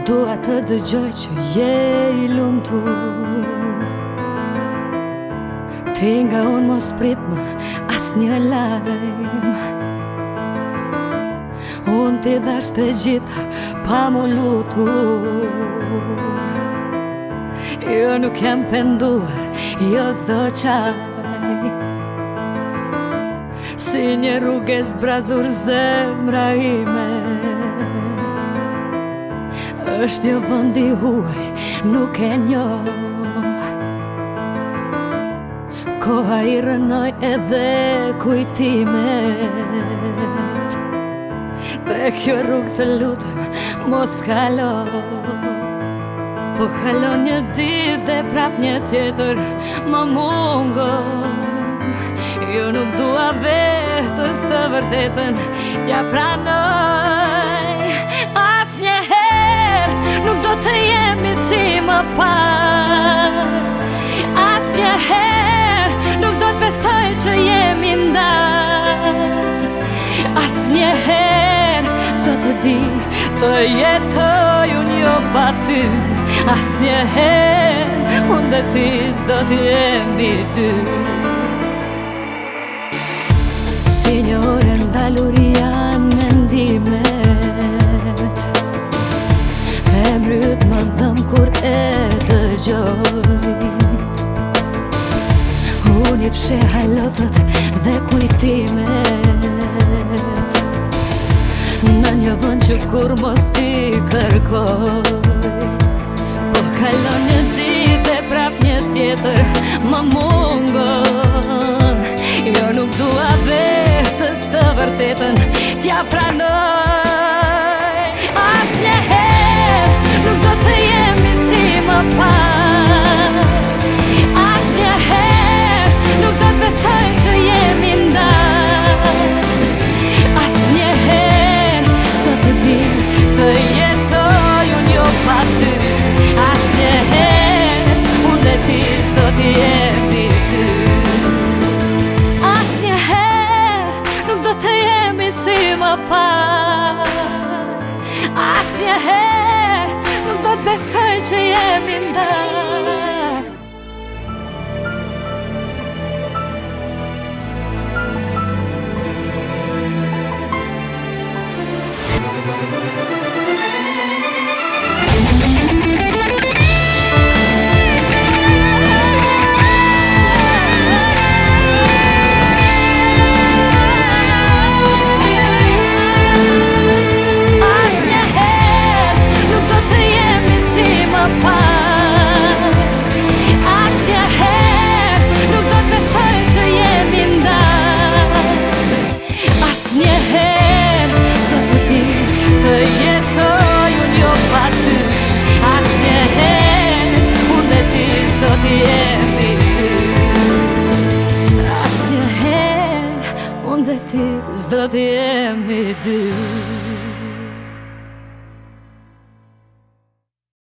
Dua të dëgjoj që je I lumtur. Ti nga unë mos prit më as një lajm. Unë ti dhash të gjitha pa mu lutur. Jo nuk jam penduar, jo s'do qaj. Si një rrugë e zbrazur zemra ime. Është jo vëndi huaj, nuk e njoh. Koha I rënoj edhe kujtimet. Dhe kjo rrugë të lutem mos kalo. Po kalon një ditë dhe prap një tjetër më mungon. Jo nuk dua vetës të vërtetën ja pranoj. Asnjëherë nuk do të jemi si më parë. Asnjëherë nuk do të besoj që jemi ndarë. Asnjëherë s'do të di të jetoj unë jo pa ty. Asnjëherë unë dhe ti s'do të jemi dy. Si një orë ndalur janë mendimet. Emryt më dhëm kur e dëgjoj. Unë I fsheh halotët dhe kujtimet. Në një vend që kur mos ti kërkoj. Po kalon një ditë e prap një tjetër më mungon. Jo nuk dua vetës të vërtetën t'ja pranoj. Asnjëherë nuk do të jemi si më parë. Asnjëherë nuk do të besoj që jemi ndarë. Asnjëherë s'do të di të jetoj unë jo pa ty. Asnjëherë unë dhe ti s'do të jemi ty. Si më parë. Asnjëherë nuk do të besoj që jemi ndarë. Asnjëherë unë dhe ti s'do të jemi dy.